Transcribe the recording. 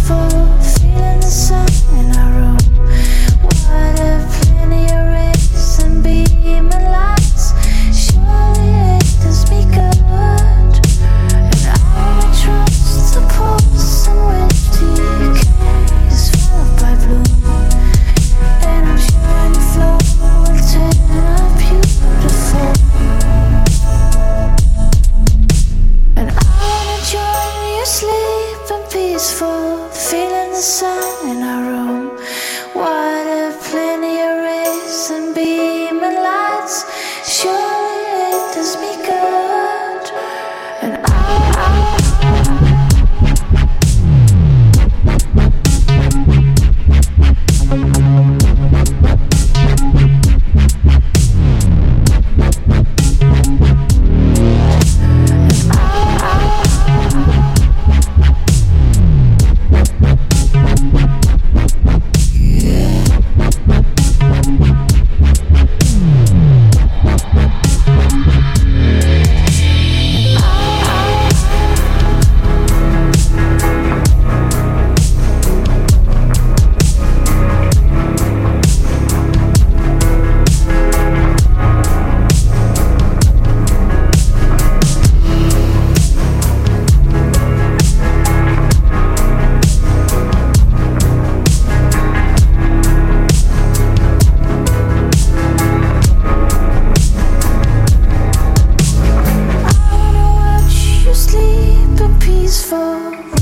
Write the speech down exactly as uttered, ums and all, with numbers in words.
peaceful, feeling the sun in our room. Water, plenty of rays and beaming lights. Surely it does me good. And I wanna trust the pulse and which decays, followed by bloom. And I'm sure the flow will turn out beautiful. And I wanna join you, sleeping peaceful, feeling the sun in our room. Water, plenty of rays and beaming lights. Surely it does me good. And I, I peaceful,